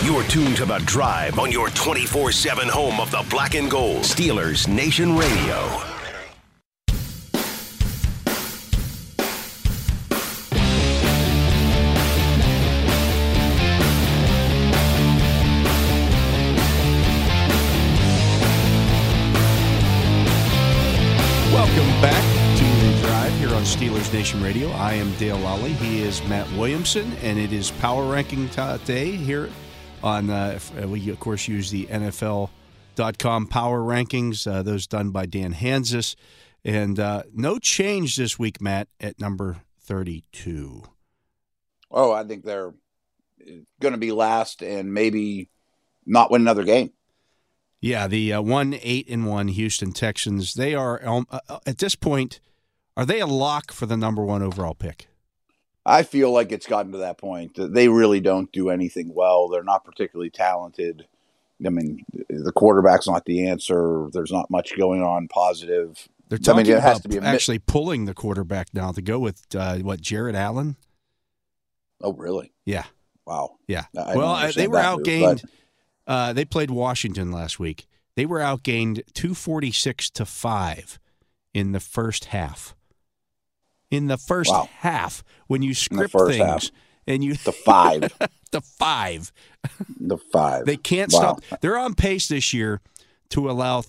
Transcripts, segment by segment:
You're tuned to The Drive on your 24/7 home of the black and gold. Steelers Nation Radio. Welcome back to The Drive here on Steelers Nation Radio. I am Dale Lally. He is Matt Williamson, and it is Power Ranking Day here on, we, of course, use the NFL.com Power Rankings, those done by Dan Hanzus. And no change this week, Matt, at number 32. Oh, I think they're going to be last and maybe not win another game. Yeah, the 1-8-1 Houston Texans, they are, at this point, are they a lock for the number one overall pick? I feel like it's gotten to that point. They really don't do anything well. They're not particularly talented. I mean, the quarterback's not the answer. There's not much going on positive. They're talking it has about to be actually pulling the quarterback now to go with, Jared Allen? Oh, really? Yeah. Wow. Yeah. Well, they were outgained. They played Washington last week. They were outgained 246-5 in the first half. In the first half, when you script things and you the 5. The 5. The 5. They can't stop. They're on pace this year to allow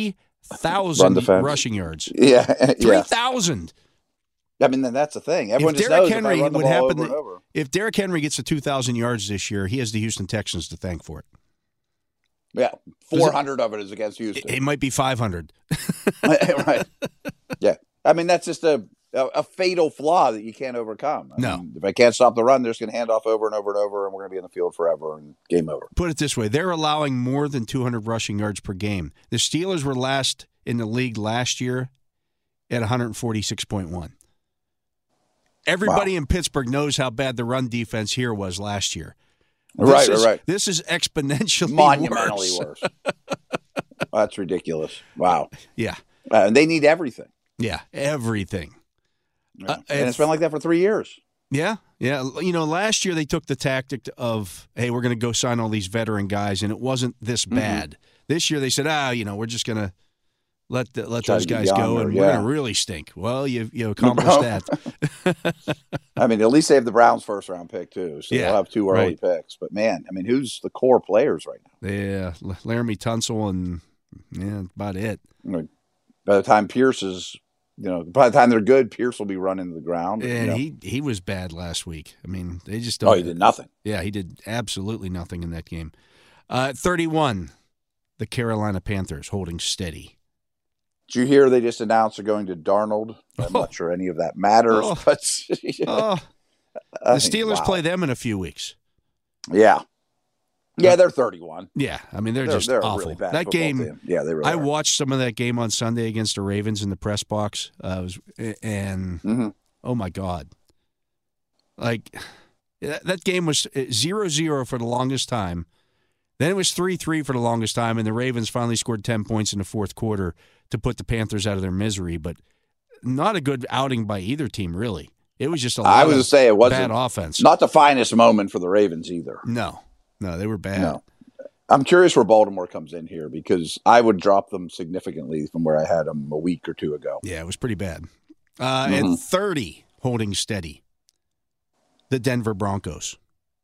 3,000 rushing yards. Yeah. 3,000. I mean, that's the thing. Everyone if just Derrick knows Henry if I run the would ball happen, over and over. If Derrick Henry gets to 2,000 yards this year, he has the Houston Texans to thank for it. Yeah, 400 of it is against Houston. It might be 500. Right. Yeah. I mean, that's just a fatal flaw that you can't overcome. I mean, if I can't stop the run, they're just going to hand off over and over and over, and we're going to be in the field forever and game over. Put it this way. They're allowing more than 200 rushing yards per game. The Steelers were last in the league last year at 146.1. Everybody in Pittsburgh knows how bad the run defense here was last year. Right. This is exponentially monumentally worse. That's ridiculous. Wow. Yeah. They need everything. Yeah, everything. Yeah. And it's been like that for 3 years. Yeah. You know, last year they took the tactic of, hey, we're going to go sign all these veteran guys, and it wasn't this bad. This year they said, we're just going to let those guys go, and we're going to really stink. Well, you accomplished that. I mean, at least they have the Browns' first-round pick, too, so they'll have 2 early picks. But, man, I mean, who's the core players right now? Yeah, Laramie Tunsil and, about it. By the time Pierce is, by the time they're good, Pierce will be running to the ground. And he was bad last week. I mean, they just don't. Oh, he did nothing. Yeah, he did absolutely nothing in that game. 31, the Carolina Panthers holding steady. Did you hear they just announced they're going to Darnold? I'm not sure any of that matters. But the Steelers play them in a few weeks. Yeah. Yeah, they're 31. Yeah, I mean, they're just awful. A really bad that game, team. Yeah, they really I are. watched some of that game on Sunday against the Ravens in the press box. Oh my God. Like, that game was 0-0 for the longest time. Then it was 3-3 for the longest time, and the Ravens finally scored 10 points in the fourth quarter to put the Panthers out of their misery. But not a good outing by either team, really. It was just a lot of bad offense. Not the finest moment for the Ravens either. No, they were bad. No. I'm curious where Baltimore comes in here because I would drop them significantly from where I had them a week or two ago. Yeah, it was pretty bad. And 30, holding steady, the Denver Broncos.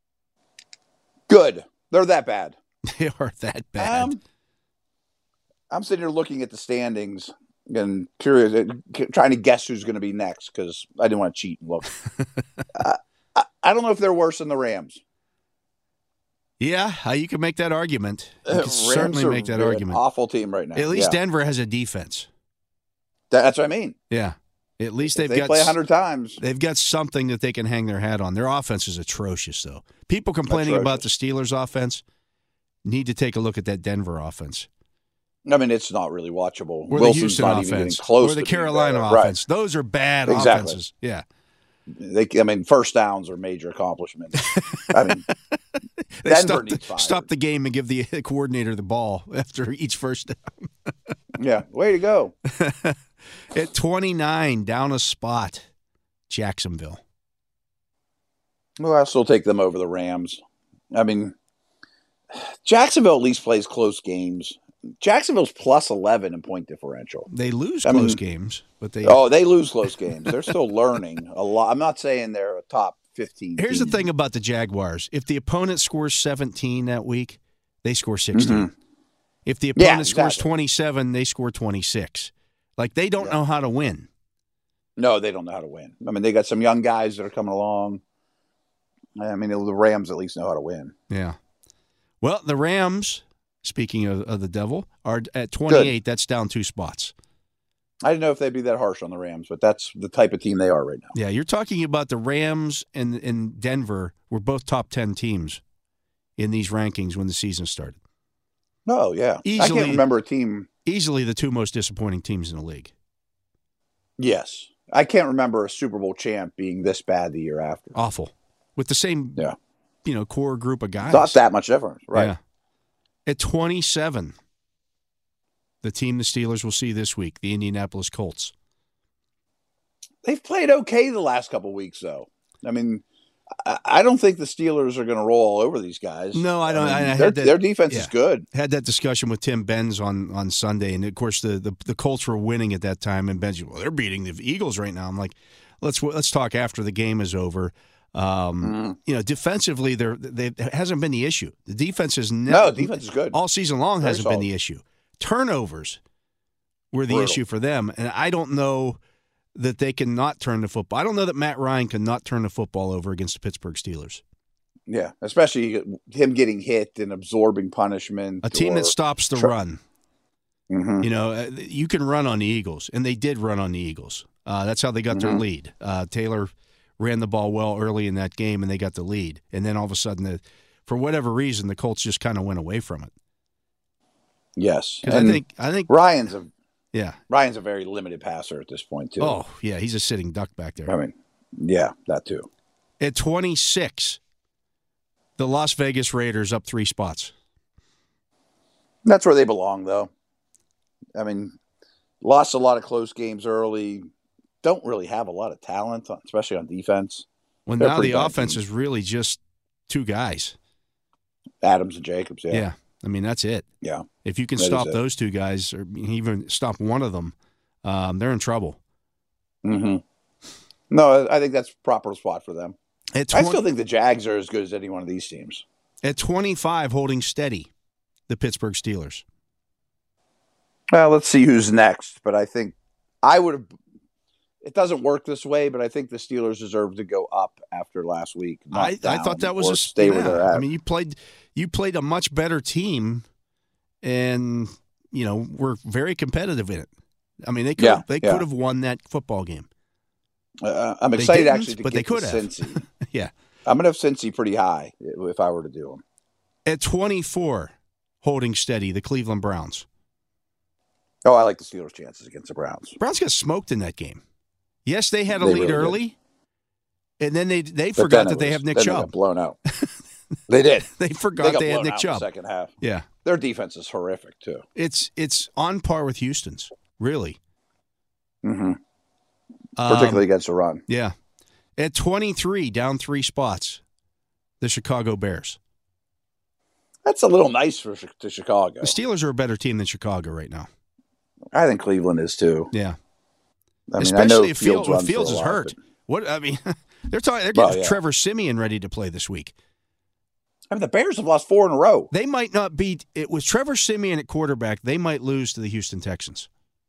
Good. They're that bad. They are that bad. I'm sitting here looking at the standings and curious, trying to guess who's going to be next because I didn't want to cheat and look. I don't know if they're worse than the Rams. Yeah, you can make that argument. You can certainly make that argument. An awful team right now. At least Denver has a defense. That's what I mean. Yeah. At least they play 100 times. They've got something that they can hang their hat on. Their offense is atrocious, though. People complaining about the Steelers' offense need to take a look at that Denver offense. I mean, it's not really watchable. Or the Houston offense. Or the Carolina offense. Right. Those are bad offenses. Yeah. First downs are major accomplishments. I mean, Denver needs fired. Stop the game and give the coordinator the ball after each first down. Yeah, way to go. At 29, down a spot, Jacksonville. Well, I'll still take them over the Rams. I mean, Jacksonville at least plays close games. Jacksonville's plus 11 in point differential. They lose close games, but they lose close games. They're still learning a lot. I'm not saying they're a top 15 Here's team. the thing about the Jaguars. If the opponent scores 17 that week, they score 16. Mm-hmm. If the opponent scores 27, they score 26. Like, they don't know how to win. No, they don't know how to win. I mean, they got some young guys that are coming along. I mean, the Rams at least know how to win. Yeah. Well, the Rams, speaking of the devil, are at 28. Good. That's down 2 spots. I didn't know if they'd be that harsh on the Rams, but that's the type of team they are right now. Yeah, you're talking about the Rams and Denver were both top 10 teams in these rankings when the season started. Oh, yeah. I can't remember a team. Easily the 2 most disappointing teams in the league. Yes. I can't remember a Super Bowl champ being this bad the year after. Awful. With the same core group of guys. Not that much difference, right? Yeah. At 27, the team the Steelers will see this week, the Indianapolis Colts. They've played okay the last couple of weeks, though. I mean, I don't think the Steelers are going to roll all over these guys. No, I don't. Their defense is good. Had that discussion with Tim Benz on Sunday, and of course the Colts were winning at that time, and Benz, well, they're beating the Eagles right now. I'm like, let's talk after the game is over. Defensively, it hasn't been the issue. The defense is defense is good all season long. Hasn't been the issue. Turnovers were the issue for them, and I don't know that they can not turn the football. I don't know that Matt Ryan can not turn the football over against the Pittsburgh Steelers. Yeah, especially him getting hit and absorbing punishment. A team that stops the run. Mm-hmm. You can run on the Eagles, and they did run on the Eagles. That's how they got their lead. Taylor ran the ball well early in that game, and they got the lead. And then all of a sudden, for whatever reason, the Colts just kind of went away from it. Yes, and I think Ryan's a very limited passer at this point too. Oh yeah, he's a sitting duck back there. I mean, yeah, that too. At 26, the Las Vegas Raiders up 3 spots. That's where they belong, though. I mean, lost a lot of close games early. Don't really have a lot of talent, especially on defense. Well, now the offense is really just 2 guys. Adams and Jacobs, yeah. Yeah, I mean, that's it. Yeah. If you can stop those 2 guys, or even stop one of them, they're in trouble. Mm-hmm. No, I think that's a proper spot for them. I still think the Jags are as good as any one of these teams. At 25, holding steady, the Pittsburgh Steelers. Well, let's see who's next. But I think I would have – it doesn't work this way, but I think the Steelers deserve to go up after last week. I thought that was stay where they're at. I mean, you played a much better team, and were very competitive in it. I mean, they could have won that football game. I'm excited actually to get to Cincy. Yeah, I'm going to have Cincy pretty high if I were to do them. At 24, holding steady, the Cleveland Browns. Oh, I like the Steelers' chances against the Browns. Browns got smoked in that game. Yes, they had a lead early, and then they forgot that they have Nick Chubb. They got blown out. They did. They forgot they had Nick Chubb. In the second half. Yeah, their defense is horrific too. It's on par with Houston's, really. Mm-hmm. Particularly against the run. Yeah. At 23, down 3 spots, the Chicago Bears. That's a little nice for Chicago. The Steelers are a better team than Chicago right now. I think Cleveland is too. Yeah. I mean, especially if Fields is hurt. What I mean, they're getting Trevor Siemian ready to play this week. I mean, the Bears have lost 4 in a row. They might not beat it with Trevor Siemian at quarterback. They might lose to the Houston Texans.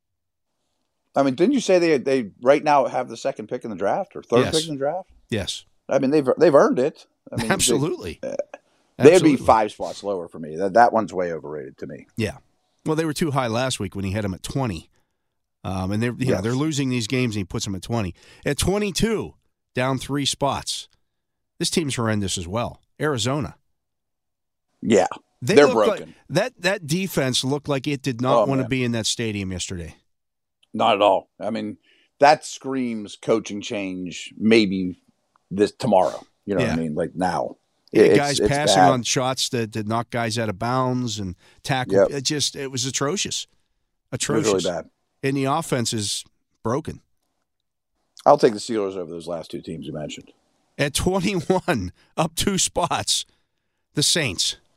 I mean, didn't you say they right now have the 2nd pick in the draft or 3rd pick in the draft? Yes. I mean, they've earned it. I mean, absolutely. They'd be 5 spots lower for me. That one's way overrated to me. Yeah. Well, they were too high last week when he had them at 20. And they're losing these games, and he puts them at 20. At 22, down 3 spots. This team's horrendous as well. Arizona. Yeah, they're broken. That defense looked like it did not want to be in that stadium yesterday. Not at all. I mean, that screams coaching change maybe tomorrow. You know what I mean? Like now. Guys passing on shots that knock guys out of bounds and tackle. Yep. It was atrocious. Atrocious. It was really bad. And the offense is broken. I'll take the Steelers over those last 2 teams you mentioned. At 21, up 2 spots, the Saints.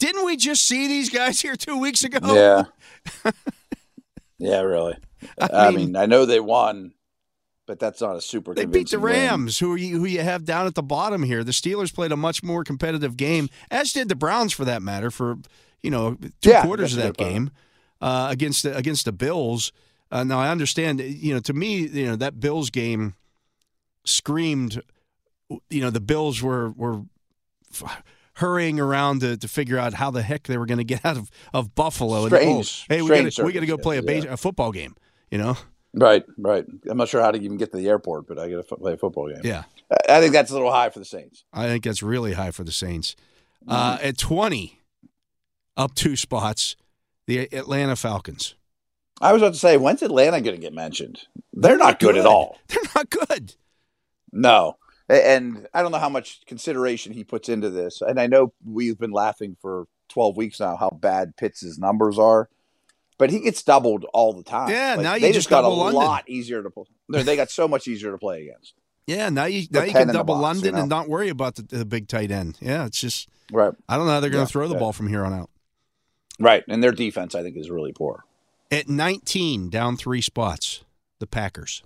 Didn't we just see these guys here 2 weeks ago? Yeah. Yeah, really. I mean, I know they won, but that's not a super They beat the convincing win. Rams, who you have down at the bottom here. The Steelers played a much more competitive game, as did the Browns for that matter, for two quarters of that game against the Bills. Now, I understand, to me, that Bills game screamed, the Bills were hurrying around to figure out how the heck they were going to get out of Buffalo. Strange. We got to go play a football game, Right. I'm not sure how to even get to the airport, but I got to play a football game. Yeah. I think that's a little high for the Saints. I think that's really high for the Saints. At 20, up 2 spots, the Atlanta Falcons. I was about to say, when's Atlanta going to get mentioned? They're not good at all. They're not good. No. And I don't know how much consideration he puts into this. And I know we've been laughing for 12 weeks now how bad Pitts' numbers are. But he gets doubled all the time. Yeah, now they you just got a double London. lot easier to play. They got so much easier to play against. Yeah, now you can double London and not worry about the big tight end. Yeah, it's just right. I don't know how they're going to throw the ball from here on out. Right, and their defense I think is really poor. At 19, down 3 spots, the Packers.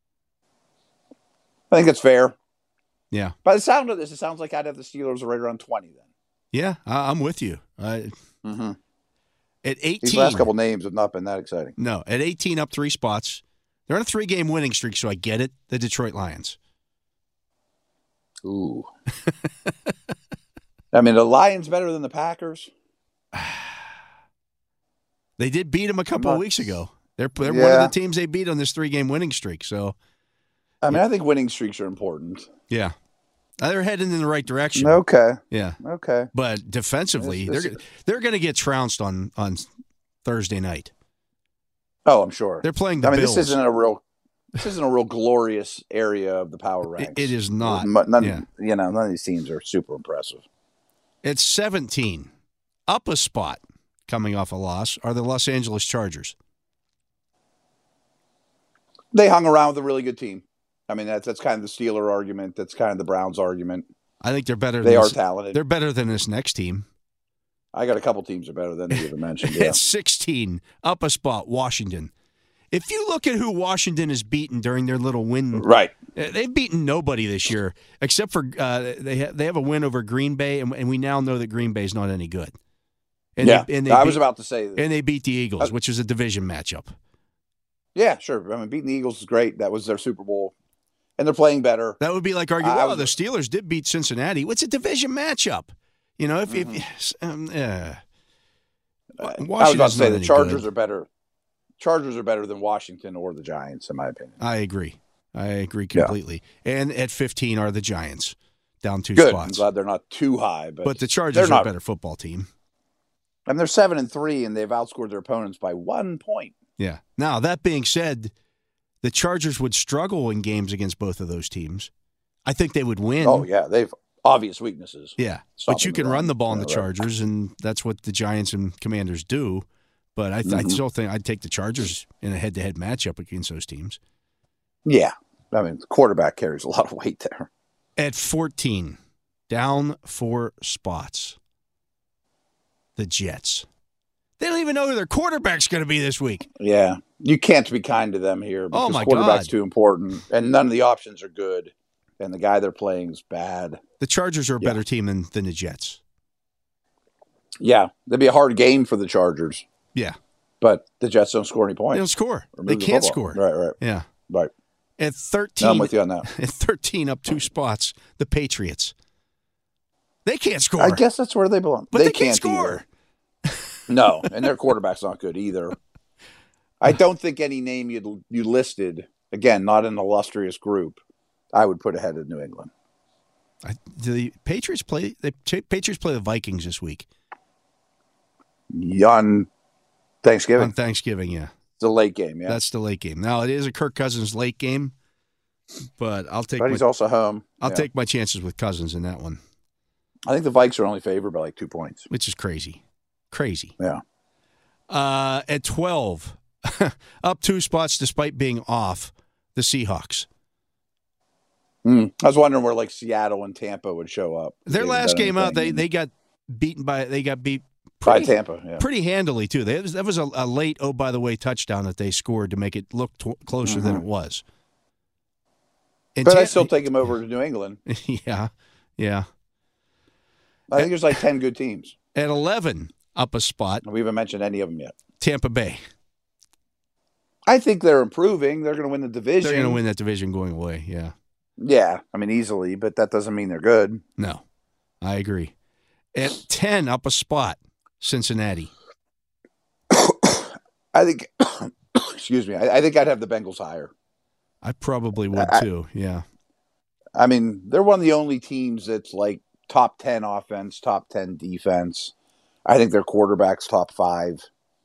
I think that's fair. Yeah. By the sound of this, it sounds like I'd have the Steelers right around 20 then. Yeah, I'm with you. At 18, these last couple names have not been that exciting. No, at 18, up 3 spots. They're on a 3-game winning streak, so I get it. The Detroit Lions. Ooh. I mean, the Lions better than the Packers. They did beat them a couple of weeks ago. They're one of the teams they beat on this 3-game winning streak. So, I mean, I think winning streaks are important. Yeah. They're heading in the right direction. Okay. Yeah. Okay. But defensively, they're going to get trounced on Thursday night. Oh, I'm sure. They're playing the Bills. This isn't a real glorious area of the power ranks. It is not. None of these teams are super impressive. It's 17. Up a spot coming off a loss are the Los Angeles Chargers. They hung around with a really good team. I mean, that's kind of the Steeler argument. That's kind of the Browns argument. I think they're better. They are talented. They're better than this next team. I got a couple teams that are better than you even mentioned. Yeah. It's 16, up a spot, Washington. If you look at who Washington has beaten during their little win, right? They've beaten nobody this year except for they have a win over Green Bay, and we now know that Green Bay is not any good. And I was about to say that. And they beat the Eagles, which is a division matchup. Yeah, sure. I mean, beating the Eagles is great. That was their Super Bowl. And they're playing better. That would be like arguing, the Steelers did beat Cincinnati. It's a division matchup. I was about to say the Chargers are better. Chargers are better than Washington or the Giants, in my opinion. I agree completely. Yeah. And at 15 are the Giants, down 2 spots. I'm glad they're not too high. But the Chargers are a better football team. And they're 7-3, and they've outscored their opponents by 1 point. Yeah. Now, that being said, the Chargers would struggle in games against both of those teams. I think they would win. Oh, yeah. They've obvious weaknesses. Yeah. But you can run the ball on the Chargers, and that's what the Giants and Commanders do. But I still think I'd take the Chargers in a head-to-head matchup against those teams. Yeah. I mean, the quarterback carries a lot of weight there. At 14, down 4 spots, the Jets. They don't even know who their quarterback's going to be this week. Yeah. You can't be kind to them here because my quarterback's God. too important, and none of the options are good, and the guy they're playing is bad. The Chargers are a better team than the Jets. Yeah. That'd be a hard game for the Chargers. Yeah. But the Jets don't score any points. They don't score. They can't score. Right. Yeah. Right. At 13, I'm with you on that. At 13, up 2 spots, the Patriots. They can't score. I guess that's where they belong. But they can't score. No, and their quarterback's not good either. I don't think any name you listed, again, not an illustrious group, I would put ahead of New England. Do the Patriots play? The Patriots play the Vikings this week. On Thanksgiving. On Thanksgiving, yeah. It's a late game, yeah. That's the late game. Now, it is a Kirk Cousins late game, but I'll take. But he's also home. I'll take my chances with Cousins in that one. I think the Vikes are only favored by like 2 points. Which is crazy. Crazy. Yeah. At 12, up 2 spots despite being off, the Seahawks. I was wondering where like Seattle and Tampa would show up. Their last game out, they got they got beat by Tampa, yeah. pretty handily too. That was a late, oh by the way, touchdown that they scored to make it look closer than it was. And but I still take him over to New England. Yeah. I think there's like 10 good teams. At 11, up a spot. We haven't mentioned any of them yet. Tampa Bay. I think they're improving. They're going to win the division. They're going to win that division going away, yeah. Yeah, I mean, easily, but that doesn't mean they're good. No, I agree. At 10, up a spot, Cincinnati. I think, excuse me, I think I'd have the Bengals higher. I probably would too, yeah. I mean, they're one of the only teams that's like top 10 offense, top 10 defense. I think their quarterback's top 5.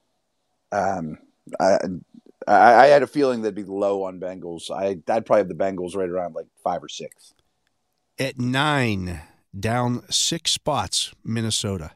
I had a feeling they'd be low on Bengals. I'd probably have the Bengals right around like 5 or 6. At 9, down 6 spots, Minnesota.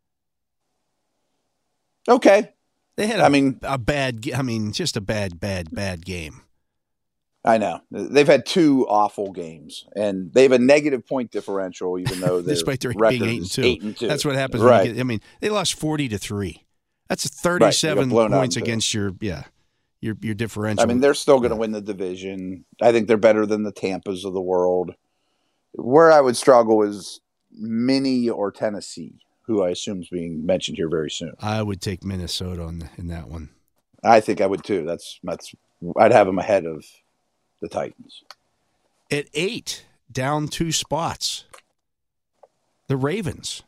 Okay. They had just a bad game. I know. They've had 2 awful games, and they have a negative point differential, even though despite their record being 8-2. That's what happens. Right. They lost 40-3. That's 37 points against your differential. I mean, they're still going to win the division. I think they're better than the Tampas of the world. Where I would struggle is Minnie or Tennessee, who I assume is being mentioned here very soon. I would take Minnesota in that one. I think I would too. I'd have them ahead of the Titans. At 8, down 2 spots, the Ravens.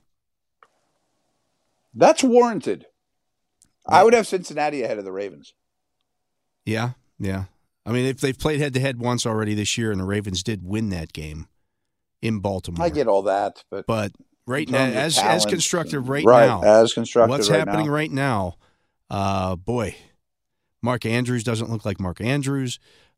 That's warranted. I would have Cincinnati ahead of the Ravens. Yeah. I mean, if they've played head-to-head once already this year, and the Ravens did win that game in Baltimore. I get all that, but right now, as constructed what's happening right now? Boy, Mark Andrews doesn't look like Mark Andrews.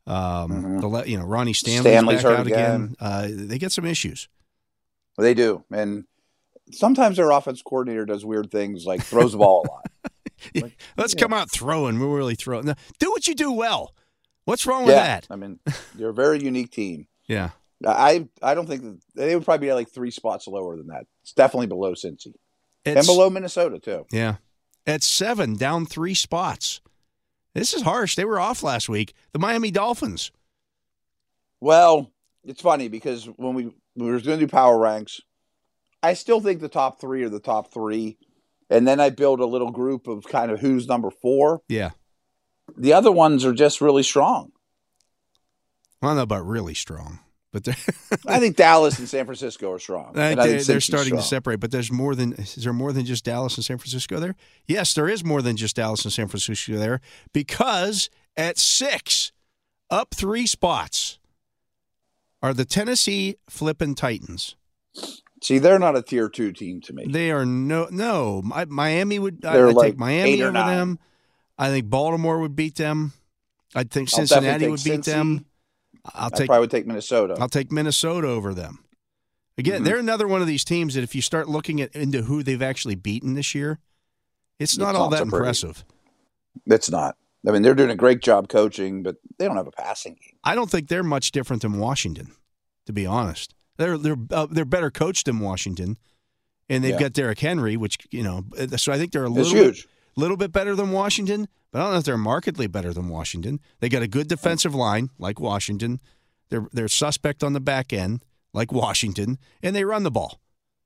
Ronnie Stanley's back out again. They get some issues. They do, and sometimes their offense coordinator does weird things like throws the ball a lot. Let's come out throwing. We're really throwing. Now, do what you do well. What's wrong with that? I mean, they're a very unique team. Yeah. I don't think they would probably be like 3 spots lower than that. It's definitely below Cincy. And below Minnesota, too. Yeah. At 7, down 3 spots. This is harsh. They were off last week. The Miami Dolphins. Well, it's funny because when we were going to do power ranks, I still think the top 3 are the top 3. And then I build a little group of kind of who's number 4. Yeah. The other ones are just really strong. I don't know about really strong, but I think Dallas and San Francisco are strong. They're starting to separate, but is there more than just Dallas and San Francisco there? Yes, there is more than just Dallas and San Francisco there, because at 6, up 3 spots, are the Tennessee flippin' Titans. See, they're not a tier 2 team to me. They are no. Miami would. I'd take Miami over them. I think Baltimore would beat them. I think Cincinnati would beat them. I probably would take Minnesota. I'll take Minnesota over them. Again, they're another one of these teams that if you start looking into who they've actually beaten this year, it's not all that impressive. It's not. I mean, they're doing a great job coaching, but they don't have a passing game. I don't think they're much different than Washington, to be honest. They're better coached than Washington, and they've got Derrick Henry, which so I think they're a little bit better than Washington, but I don't know if they're markedly better than Washington. They got a good defensive line like Washington. They're suspect on the back end like Washington, and they run the ball.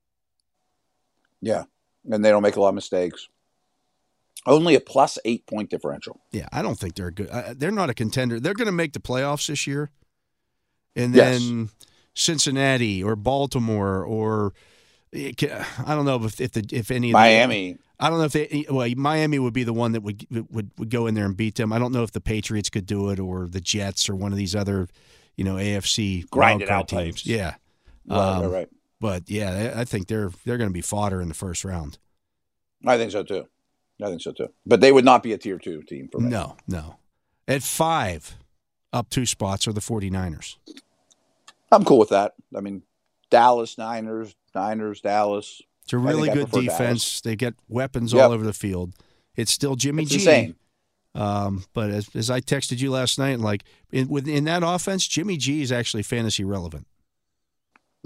Yeah, and they don't make a lot of mistakes. Only a plus 8 point differential. Yeah, I don't think they're good. They're not a contender. They're going to make the playoffs this year, and then Cincinnati or Baltimore or I don't know if any of Miami. I don't know if Miami would be the one that would go in there and beat them. I don't know if the Patriots could do it or the Jets or one of these other AFC grinded out teams. Yeah, right. But yeah, I think they're going to be fodder in the first round. I think so too. But they would not be a tier 2 team for me. No. At 5, up 2 spots are the 49ers. I'm cool with that. I mean, Dallas, Niners, Dallas. It's a really good defense. Dallas. They get weapons all over the field. It's still Jimmy G. Insane. But as I texted you last night, like in that offense, Jimmy G is actually fantasy relevant.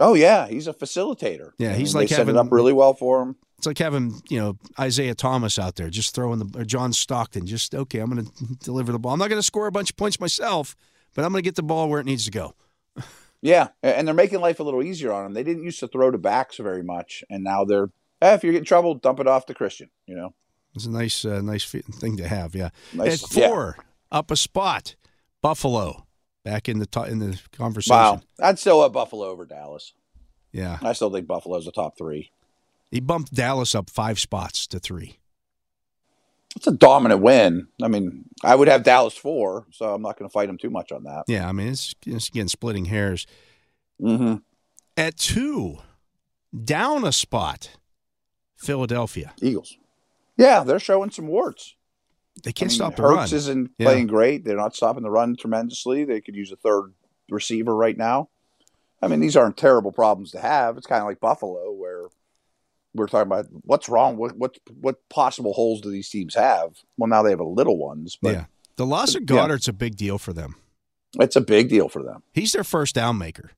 Oh yeah, he's a facilitator. Yeah, he's they like set it up really well for him. It's like having, Isaiah Thomas out there, just throwing or John Stockton. Just, okay, I'm going to deliver the ball. I'm not going to score a bunch of points myself, but I'm going to get the ball where it needs to go. Yeah, and they're making life a little easier on him. They didn't used to throw to backs very much, and now they're, if you get in trouble, dump it off to Christian, It's a nice thing to have, yeah. Nice, At 4, up a spot, Buffalo, back in the conversation. Wow, I'd still have Buffalo over Dallas. Yeah. I still think Buffalo's a top 3. He bumped Dallas up 5 spots to 3. It's a dominant win. I mean, I would have Dallas 4, so I'm not going to fight him too much on that. Yeah, I mean, it's again, splitting hairs. Mm-hmm. At 2, down a spot, Philadelphia. Eagles. Yeah, they're showing some warts. They can't stop the run. Hurts isn't playing great. They're not stopping the run tremendously. They could use a third receiver right now. I mean, these aren't terrible problems to have. It's kind of like Buffalo, where we're talking about what's wrong. What possible holes do these teams have? Well, now they have a little ones. But yeah, the loss of Goddard's a big deal for them. It's a big deal for them. He's their first down maker.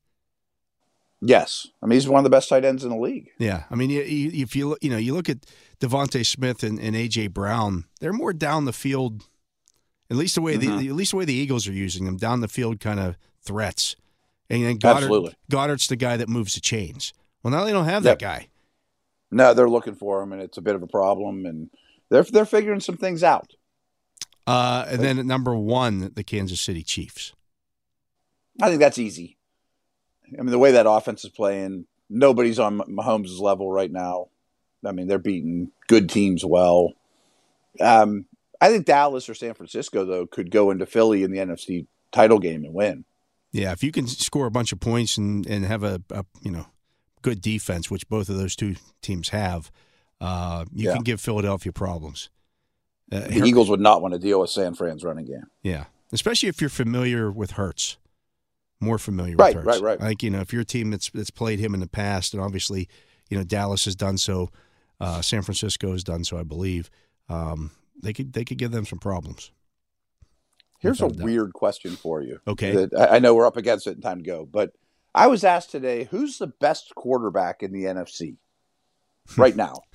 Yes, I mean he's one of the best tight ends in the league. Yeah, I mean if you look at Devontae Smith and AJ Brown, they're more down the field. At least the way the Eagles are using them, down the field kind of threats. And then Goddard's the guy that moves the chains. Well, now they don't have that guy. No, they're looking for him, and it's a bit of a problem, and they're figuring some things out. And then at number 1, the Kansas City Chiefs. I think that's easy. I mean, the way that offense is playing, nobody's on Mahomes' level right now. I mean, they're beating good teams well. I think Dallas or San Francisco, though, could go into Philly in the NFC title game and win. Yeah, if you can score a bunch of points and have a good defense, which both of those two teams have, you can give Philadelphia problems. The Eagles would not want to deal with San Fran's running game. Yeah, especially if you're familiar with Hurts, more familiar with Hurts. Right. Like, if you're a team that's played him in the past, and obviously, Dallas has done so, San Francisco has done so, I believe. They could give them some problems. Here's a weird question for you. Okay. I know we're up against it and time to go, but I was asked today, who's the best quarterback in the NFC right now?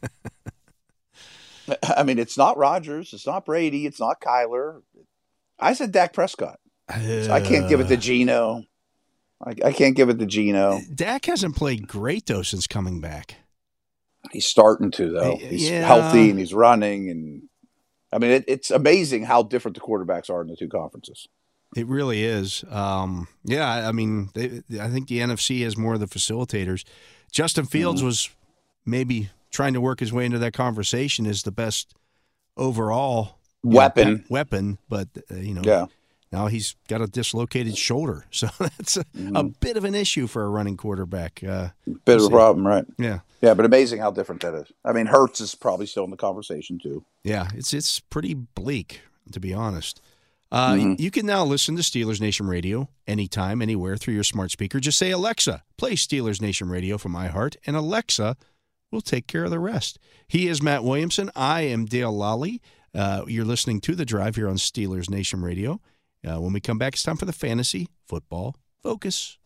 I mean, it's not Rodgers. It's not Brady. It's not Kyler. I said Dak Prescott. So I can't give it to Geno. I can't give it to Geno. Dak hasn't played great, though, since coming back. He's starting to, though. He's healthy and he's running. And I mean, it's amazing how different the quarterbacks are in the two conferences. It really is. I mean, I think the NFC has more of the facilitators. Justin Fields was maybe trying to work his way into that conversation as the best overall weapon, but now he's got a dislocated shoulder, so that's a bit of an issue for a running quarterback. Bit of a problem, right? Yeah, but amazing how different that is. I mean, Hurts is probably still in the conversation too. Yeah, it's pretty bleak, to be honest. You can now listen to Steelers Nation Radio anytime, anywhere through your smart speaker. Just say, Alexa, play Steelers Nation Radio from iHeart, and Alexa will take care of the rest. He is Matt Williamson. I am Dale Lally. You're listening to The Drive here on Steelers Nation Radio. When we come back, it's time for the Fantasy Football Focus.